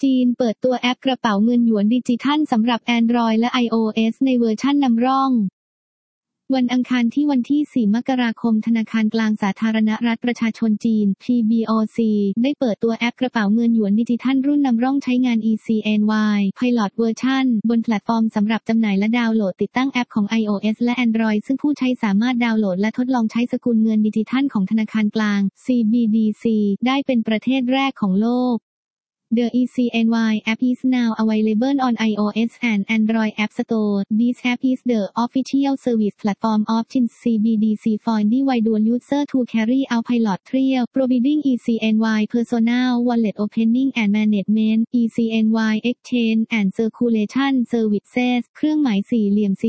จีนเปิดตัวแอปกระเป๋าเงินหยวนดิจิทัลสำหรับ Android และ iOS ในเวอร์ชันนำร่องวันอังคารที่วันที่ 4 มกราคมธนาคารกลางสาธารณรัฐประชาชนจีน PBOC ได้เปิดตัวแอปกระเป๋าเงินหยวนดิจิทัลรุ่นนำร่องใช้งาน eCNY Pilot เวอร์ชันบนแพลตฟอร์มสำหรับจำหน่ายและดาวน์โหลดติดตั้งแอปของ iOS และ Android ซึ่งผู้ใช้สามารถดาวน์โหลดและทดลองใช้สกุลเงินดิจิทัลของธนาคารกลาง CBDC ได้เป็นประเทศแรกของโลกThe eCNY app is now available on iOS and Android App Store. This app is the official service platform of CBDC for individual users to carry out pilot trial, providing eCNY personal wallet opening and management, eCNY exchange and circulation services. เครื่องหมายสี่เหลี่ยม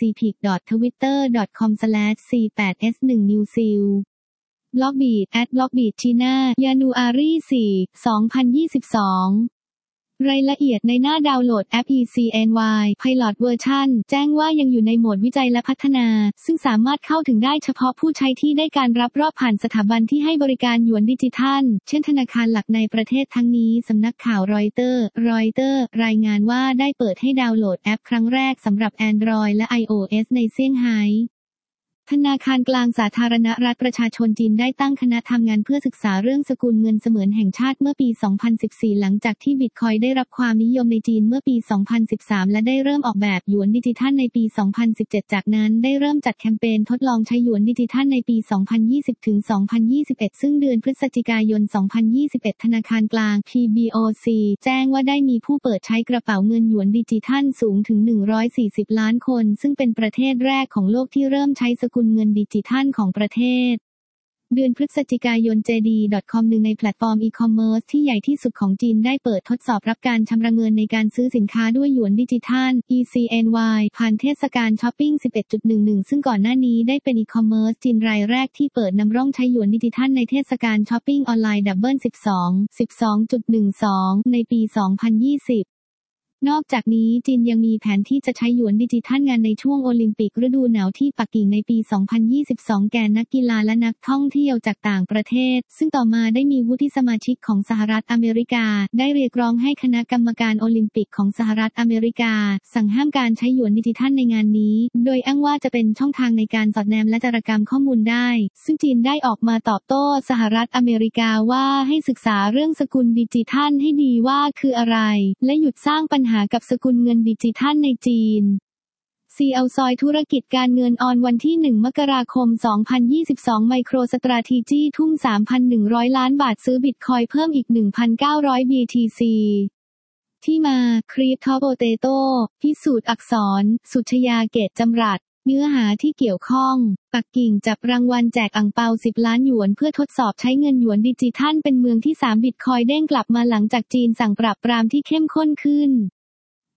cbdcpic.twitter.com/c8s1newsil Blockbeat @Blockbeat China January 4, 2022 รายละเอียดในหน้าดาวน์โหลดแอป eCNY Pilot เวอร์ชันแจ้งว่ายังอยู่ในโหมดวิจัยและพัฒนาซึ่งสามารถเข้าถึงได้เฉพาะผู้ใช้ที่ได้การรับรอบผ่านสถาบันที่ให้บริการหยวนดิจิทัลเช่นธนาคารหลักในประเทศทั้งนี้สำนักข่าวรอยเตอร์รายงานว่าได้เปิดให้ดาวน์โหลดแอปครั้งแรกสำหรับ Android และ iOS ในเซี่ยงไฮ้ธนาคารกลางสาธารณรัฐประชาชนจีนได้ตั้งคณะทำงานเพื่อศึกษาเรื่องสกุลเงินเสมือนแห่งชาติเมื่อปี 2014 หลังจากที่บิตคอยน์ได้รับความนิยมในจีนเมื่อปี 2013 และได้เริ่มออกแบบหยวนดิจิทัลในปี 2017 จากนั้นได้เริ่มจัดแคมเปญทดลองใช้หยวนดิจิทัลในปี 2020-2021 ซึ่งเดือนพฤศจิกายน 2021 ธนาคารกลาง PBOC แจ้งว่าได้มีผู้เปิดใช้กระเป๋าเงินหยวนดิจิทัลสูงถึง 140 ล้านคนซึ่งเป็นประเทศแรกของโลกที่เริ่มใช้สกุลเงินดิจิทัลของประเทศเดือนพฤศจิกายน JD.com หนึ่งในแพลตฟอร์มอีคอมเมิร์ซที่ใหญ่ที่สุดของจีนได้เปิดทดสอบรับการชำระเงินในการซื้อสินค้าด้วยหยวนดิจิทัล eCNY ผ่านเทศกาลช้อปปิ้ง 11.11 ซึ่งก่อนหน้านี้ได้เป็นอีคอมเมิร์ซจีนรายแรกที่เปิดนำร่องใช้หยวนดิจิทัลในเทศกาลช้อปปิ้งออนไลน์ดับเบิล12 ในปี 2020นอกจากนี้จีนยังมีแผนที่จะใช้หยวนดิจิทัลงานในช่วงโอลิมปิกฤดูหนาวที่ปักกิ่งในปี 2022 แก่นักกีฬาและนักท่องเที่ยวจากต่างประเทศซึ่งต่อมาได้มีวุฒิสมาชิกของสหรัฐอเมริกาได้เรียกร้องให้คณะกรรมการโอลิมปิกของสหรัฐอเมริกาสั่งห้ามการใช้หยวนดิจิทัลในงานนี้โดยอ้างว่าจะเป็นช่องทางในการสอดแนมและจารกรรมข้อมูลได้ซึ่งจีนได้ออกมาตอบโต้สหรัฐอเมริกาว่าให้ศึกษาเรื่องสกุลดิจิทัลให้ดีว่าคืออะไรและหยุดสร้างปัญหากับสกุลเงินดิจิทัลในจีนCL ซอยธุรกิจการเงินออนวันที่ 1 มกราคม 2022 MicroStrategy ทุ่ม 3,100 ล้านบาทซื้อบิตคอยน์เพิ่มอีก 1,900 BTC ที่มา Cryptopotato พิสูจน์อักษร สุชยาเกตจำรัดเนื้อหาที่เกี่ยวข้องปักกิ่งจับรางวัลแจกอั่งเปา 10 ล้านหยวนเพื่อทดสอบใช้เงินหยวนดิจิทัลเป็นเมืองที่ 3 บิตคอยน์เด้งกลับมาหลังจากจีนสั่งปราบปรามที่เข้มข้นขึ้น